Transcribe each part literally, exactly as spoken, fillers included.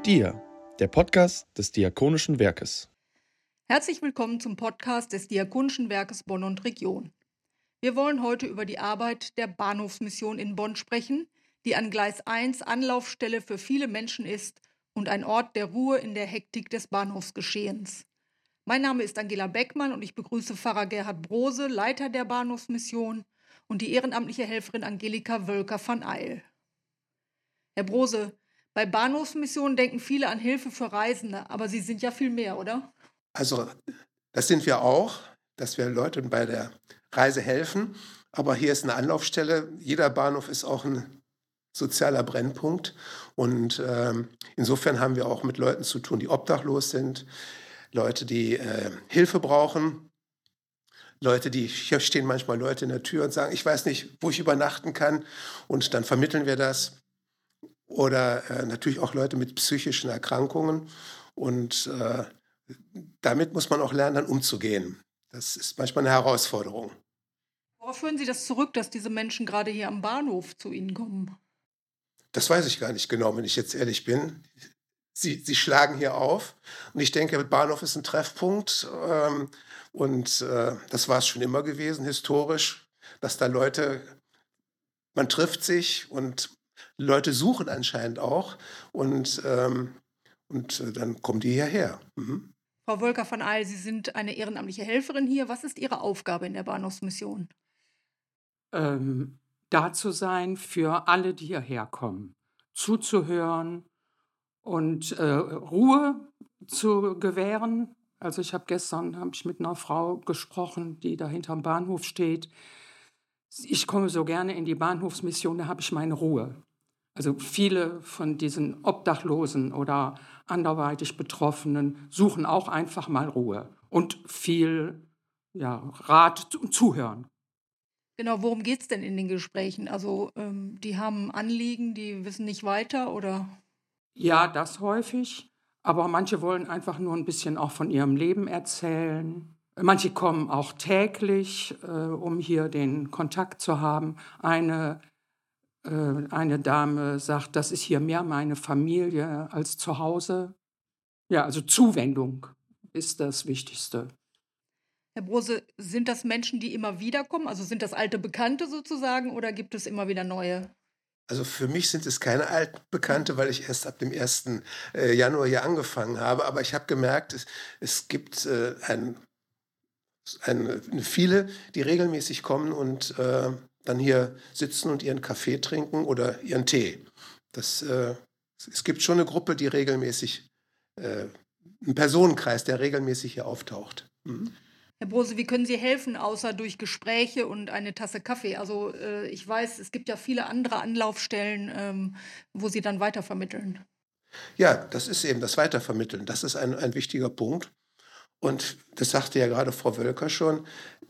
Dia, der Podcast des Diakonischen Werkes. Herzlich willkommen zum Podcast des Diakonischen Werkes Bonn und Region. Wir wollen heute über die Arbeit der Bahnhofsmission in Bonn sprechen, die an Gleis eins Anlaufstelle für viele Menschen ist und ein Ort der Ruhe in der Hektik des Bahnhofsgeschehens. Mein Name ist Angela Beckmann und ich begrüße Pfarrer Gerhard Brose, Leiter der Bahnhofsmission, und die ehrenamtliche Helferin Angelika Wölker van Eil. Herr Brose, bei Bahnhofsmissionen denken viele an Hilfe für Reisende, aber Sie sind ja viel mehr, oder? Also das sind wir auch, dass wir Leuten bei der Reise helfen. Aber hier ist eine Anlaufstelle. Jeder Bahnhof ist auch ein sozialer Brennpunkt. Und ähm, insofern haben wir auch mit Leuten zu tun, die obdachlos sind, Leute, die äh, Hilfe brauchen, Leute, die, hier stehen manchmal Leute in der Tür und sagen, ich weiß nicht, wo ich übernachten kann. Und dann vermitteln wir das. Oder äh, natürlich auch Leute mit psychischen Erkrankungen. Und äh, damit muss man auch lernen, dann umzugehen. Das ist manchmal eine Herausforderung. Worauf führen Sie das zurück, dass diese Menschen gerade hier am Bahnhof zu Ihnen kommen? Das weiß ich gar nicht genau, wenn ich jetzt ehrlich bin. Sie, sie schlagen hier auf und ich denke, der Bahnhof ist ein Treffpunkt. Ähm, und äh, das war es schon immer gewesen, historisch, dass da Leute, man trifft sich und Leute suchen anscheinend auch. Und, ähm, und äh, dann kommen die hierher. Mhm. Frau Wölker van Eil, Sie sind eine ehrenamtliche Helferin hier. Was ist Ihre Aufgabe in der Bahnhofsmission? Ähm, da zu sein für alle, die hierher kommen, zuzuhören und äh, Ruhe zu gewähren. Also ich habe gestern habe ich mit einer Frau gesprochen, die da hinterm Bahnhof steht. Ich komme so gerne in die Bahnhofsmission, da habe ich meine Ruhe. Also viele von diesen Obdachlosen oder anderweitig Betroffenen suchen auch einfach mal Ruhe und viel ja, Rat und Zuhören. Genau, worum geht es denn in den Gesprächen? Also ähm, die haben Anliegen, die wissen nicht weiter, oder? Ja, das häufig, aber manche wollen einfach nur ein bisschen auch von ihrem Leben erzählen. Manche kommen auch täglich, äh, um hier den Kontakt zu haben. Eine Eine Dame sagt, das ist hier mehr meine Familie als zu Hause. Ja, also Zuwendung ist das Wichtigste. Herr Brose, sind das Menschen, die immer wieder kommen? Also sind das alte Bekannte sozusagen oder gibt es immer wieder neue? Also für mich sind es keine Altbekannte, weil ich erst ab dem ersten Januar hier angefangen habe. Aber ich habe gemerkt, es, es gibt äh, ein, ein, viele, die regelmäßig kommen und äh, dann hier sitzen und ihren Kaffee trinken oder ihren Tee. Das, äh, es gibt schon eine Gruppe, die regelmäßig, äh, einen Personenkreis, der regelmäßig hier auftaucht. Mhm. Herr Brose, wie können Sie helfen, außer durch Gespräche und eine Tasse Kaffee? Also äh, ich weiß, es gibt ja viele andere Anlaufstellen, ähm, wo Sie dann weitervermitteln. Ja, das ist eben das Weitervermitteln. Das ist ein, ein wichtiger Punkt. Und das sagte ja gerade Frau Wölker schon,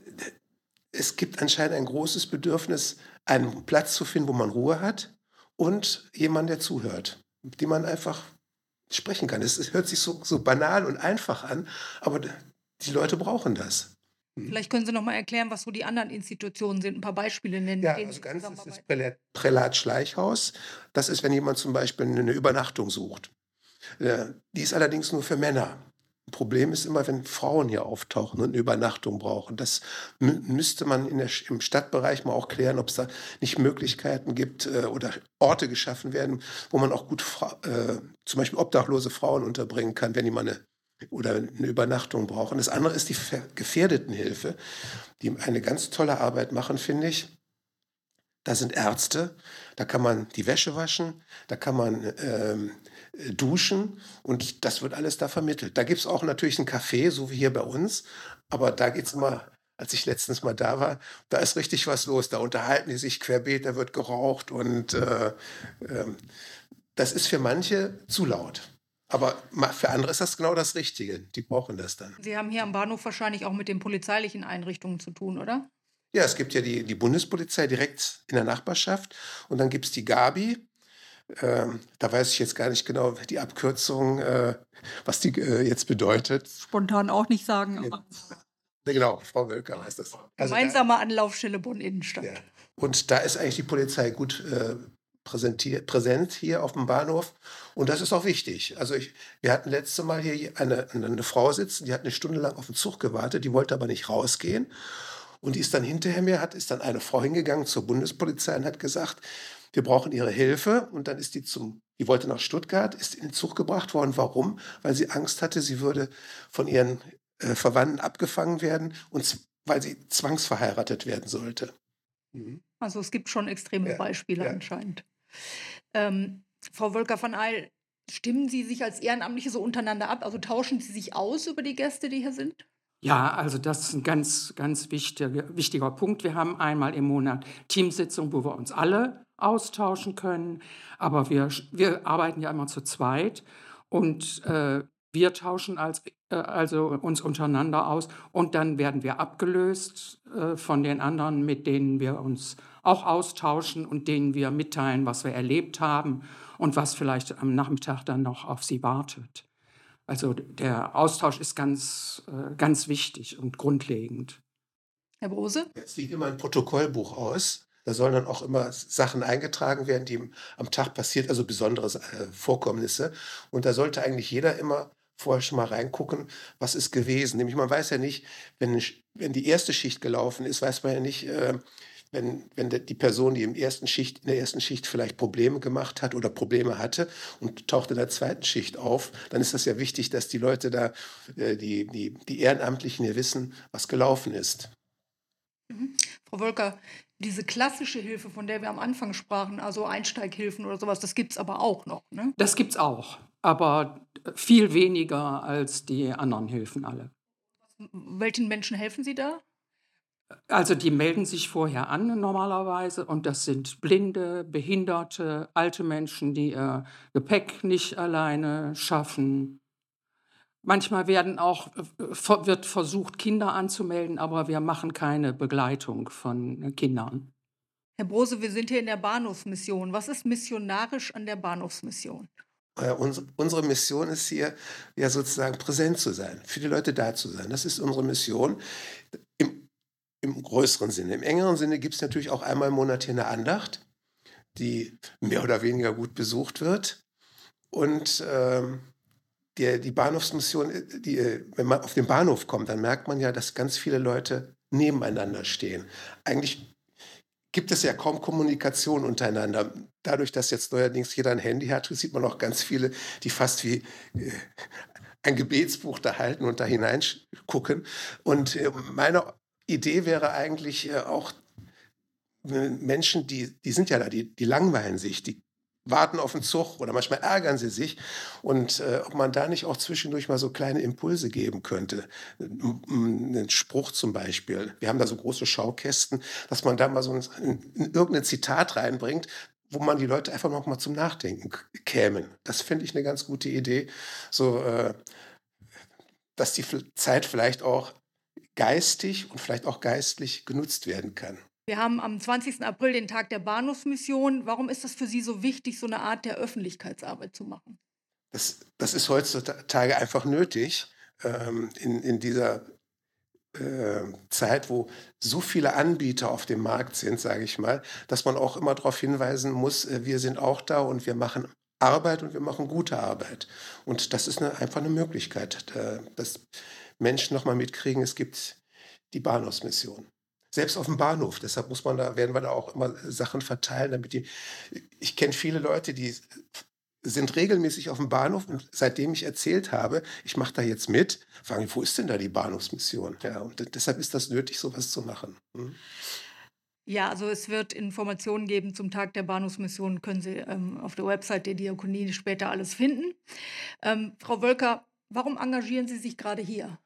es gibt anscheinend ein großes Bedürfnis, einen Platz zu finden, wo man Ruhe hat und jemanden, der zuhört, mit dem man einfach sprechen kann. Es, es hört sich so, so banal und einfach an, aber die Leute brauchen das. Vielleicht können Sie noch mal erklären, was so die anderen Institutionen sind, ein paar Beispiele nennen. Ja, also ganz ist das Prälat, Prälat Schleichhaus. Das ist, wenn jemand zum Beispiel eine Übernachtung sucht. Die ist allerdings nur für Männer. Ein Problem ist immer, wenn Frauen hier auftauchen und eine Übernachtung brauchen. Das mü- müsste man in der, im Stadtbereich mal auch klären, ob es da nicht Möglichkeiten gibt äh, oder Orte geschaffen werden, wo man auch gut Fra- äh, zum Beispiel obdachlose Frauen unterbringen kann, wenn die mal eine, oder eine Übernachtung brauchen. Das andere ist die Ver- Gefährdetenhilfe, die eine ganz tolle Arbeit machen, finde ich. Da sind Ärzte, da kann man die Wäsche waschen, da kann man ähm, duschen und das wird alles da vermittelt. Da gibt es auch natürlich ein Café, so wie hier bei uns, aber da geht es immer, als ich letztens mal da war, da ist richtig was los. Da unterhalten die sich querbeet, da wird geraucht und äh, äh, das ist für manche zu laut. Aber für andere ist das genau das Richtige. Die brauchen das dann. Sie haben hier am Bahnhof wahrscheinlich auch mit den polizeilichen Einrichtungen zu tun, oder? Ja, es gibt ja die, die Bundespolizei direkt in der Nachbarschaft und dann gibt es die Gabi. Ähm, da weiß ich jetzt gar nicht genau die Abkürzung, äh, was die äh, jetzt bedeutet. Spontan auch nicht sagen. Aber Ja, genau, Frau Wölker weiß das. Also gemeinsame Anlaufstelle Bonn-Innenstadt. da, ja. Und da ist eigentlich die Polizei gut äh, präsentiert, präsent hier auf dem Bahnhof und das ist auch wichtig. Also ich, wir hatten letztes Mal hier eine, eine Frau sitzen, die hat eine Stunde lang auf den Zug gewartet, die wollte aber nicht rausgehen und die ist dann hinterher mir, hat, ist dann eine Frau hingegangen zur Bundespolizei und hat gesagt, wir brauchen ihre Hilfe und dann ist die zum, die wollte nach Stuttgart, ist in den Zug gebracht worden. Warum? Weil sie Angst hatte, sie würde von ihren äh, Verwandten abgefangen werden und z- weil sie zwangsverheiratet werden sollte. Mhm. Also es gibt schon extreme Ja, Beispiele ja. anscheinend. Ähm, Frau Wölker von Eil, stimmen Sie sich als Ehrenamtliche so untereinander ab? Also tauschen Sie sich aus über die Gäste, die hier sind? Ja, also das ist ein ganz, ganz wichtiger, wichtiger Punkt. Wir haben einmal im Monat Teamsitzung, wo wir uns alle austauschen können. Aber wir, wir arbeiten ja immer zu zweit und äh, wir tauschen als, äh, also uns untereinander aus und dann werden wir abgelöst äh, von den anderen, mit denen wir uns auch austauschen und denen wir mitteilen, was wir erlebt haben und was vielleicht am Nachmittag dann noch auf sie wartet. Also der Austausch ist ganz, äh, ganz wichtig und grundlegend. Herr Brose? Es liegt immer ein Protokollbuch aus. Da sollen dann auch immer Sachen eingetragen werden, die im- am Tag passiert, also besondere äh, Vorkommnisse. Und da sollte eigentlich jeder immer vorher schon mal reingucken, was ist gewesen. Nämlich man weiß ja nicht, wenn, eine Sch- wenn die erste Schicht gelaufen ist, weiß man ja nicht, äh, wenn, wenn der- die Person, die im ersten Schicht, in der ersten Schicht vielleicht Probleme gemacht hat oder Probleme hatte und taucht in der zweiten Schicht auf, dann ist das ja wichtig, dass die Leute da, äh, die, die, die Ehrenamtlichen hier wissen, was gelaufen ist. Mhm. Frau Wölker, diese klassische Hilfe, von der wir am Anfang sprachen, also Einsteighilfen oder sowas, das gibt es aber auch noch, ne? Das gibt's auch, aber viel weniger als die anderen Hilfen alle. Welchen Menschen helfen Sie da? Also die melden sich vorher an normalerweise und das sind Blinde, Behinderte, alte Menschen, die ihr Gepäck nicht alleine schaffen. Manchmal werden auch, äh, ver- wird versucht, Kinder anzumelden, aber wir machen keine Begleitung von äh, Kindern. Herr Brose, wir sind hier in der Bahnhofsmission. Was ist missionarisch an der Bahnhofsmission? Äh, unsere, unsere Mission ist hier, ja sozusagen präsent zu sein, für die Leute da zu sein. Das ist unsere Mission im, im größeren Sinne. Im engeren Sinne gibt es natürlich auch einmal im Monat hier eine Andacht, die mehr oder weniger gut besucht wird. Und ähm, die, die Bahnhofsmission, äh, die, äh, wenn man auf den Bahnhof kommt, dann merkt man ja, dass ganz viele Leute nebeneinander stehen. Eigentlich gibt es ja kaum Kommunikation untereinander. Dadurch, dass jetzt neuerdings jeder ein Handy hat, sieht man auch ganz viele, die fast wie äh, ein Gebetsbuch da halten und da hineingucken. Und äh, meine Idee wäre eigentlich äh, auch äh, Menschen, die, die sind ja da, die, die langweilen sich, die warten auf den Zug oder manchmal ärgern sie sich. Und äh, ob man da nicht auch zwischendurch mal so kleine Impulse geben könnte. N- n- Einen Spruch zum Beispiel. Wir haben da so große Schaukästen, dass man da mal so ein, ein, irgendein Zitat reinbringt, wo man die Leute einfach noch mal zum Nachdenken k- kämen. Das finde ich eine ganz gute Idee. So, äh, dass die F- Zeit vielleicht auch geistig und vielleicht auch geistlich genutzt werden kann. Wir haben am zwanzigsten April den Tag der Bahnhofsmission. Warum ist das für Sie so wichtig, so eine Art der Öffentlichkeitsarbeit zu machen? Das, das ist heutzutage einfach nötig ähm, in, in dieser äh, Zeit, wo so viele Anbieter auf dem Markt sind, sage ich mal, dass man auch immer darauf hinweisen muss, äh, wir sind auch da und wir machen Arbeit und wir machen gute Arbeit. Und das ist eine, einfach eine Möglichkeit, da, dass Menschen nochmal mitkriegen, es gibt die Bahnhofsmission. Selbst auf dem Bahnhof, deshalb muss man da, werden wir da auch immer Sachen verteilen, damit die. Ich kenne viele Leute, die sind regelmäßig auf dem Bahnhof und seitdem ich erzählt habe, ich mache da jetzt mit, fragen die, wo ist denn da die Bahnhofsmission? Ja, und de- deshalb ist das nötig, sowas zu machen. Hm? Ja, also es wird Informationen geben zum Tag der Bahnhofsmission, können Sie ähm, auf der Website der Diakonie später alles finden. Ähm, Frau Wölker, warum engagieren Sie sich gerade hier?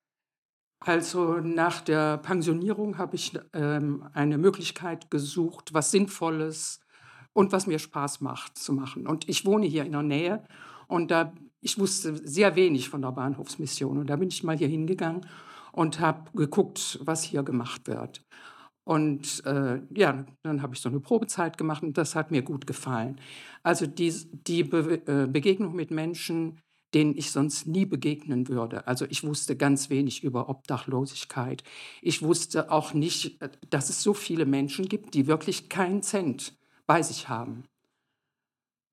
Also nach der Pensionierung habe ich ähm, eine Möglichkeit gesucht, was Sinnvolles und was mir Spaß macht zu machen. Und ich wohne hier in der Nähe und da ich wusste sehr wenig von der Bahnhofsmission. Und da bin ich mal hier hingegangen und habe geguckt, was hier gemacht wird. Und äh, ja, dann habe ich so eine Probezeit gemacht und das hat mir gut gefallen. Also die, die Be äh, Begegnung mit Menschen, denen ich sonst nie begegnen würde. Also ich wusste ganz wenig über Obdachlosigkeit. Ich wusste auch nicht, äh, dass es so viele Menschen gibt, die wirklich keinen Cent bei sich haben.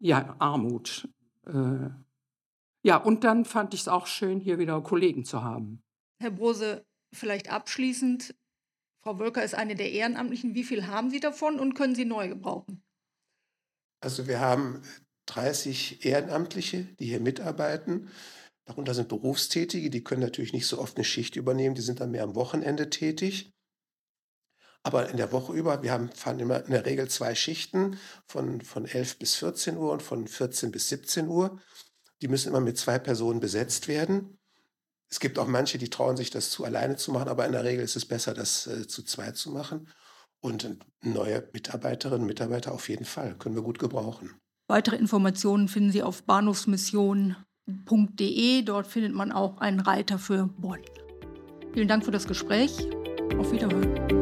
ja, Armut. Äh, ja, und dann fand ich es auch schön, hier wieder Kollegen zu haben. Herr Brose, vielleicht abschließend, Frau Wölker ist eine der Ehrenamtlichen. Wie viel haben Sie davon und können Sie neu gebrauchen? Also wir haben dreißig Ehrenamtliche, die hier mitarbeiten. Darunter sind Berufstätige, die können natürlich nicht so oft eine Schicht übernehmen, die sind dann mehr am Wochenende tätig. Aber in der Woche über, wir haben, fahren immer in der Regel zwei Schichten von, von elf bis vierzehn Uhr und von vierzehn bis siebzehn Uhr. Die müssen immer mit zwei Personen besetzt werden. Es gibt auch manche, die trauen sich das zu, alleine zu machen, aber in der Regel ist es besser, das äh, zu zweit zu machen. Und neue Mitarbeiterinnen und Mitarbeiter auf jeden Fall, können wir gut gebrauchen. Weitere Informationen finden Sie auf bahnhofsmission punkt de. Dort findet man auch einen Reiter für Bonn. Vielen Dank für das Gespräch. Auf Wiederhören.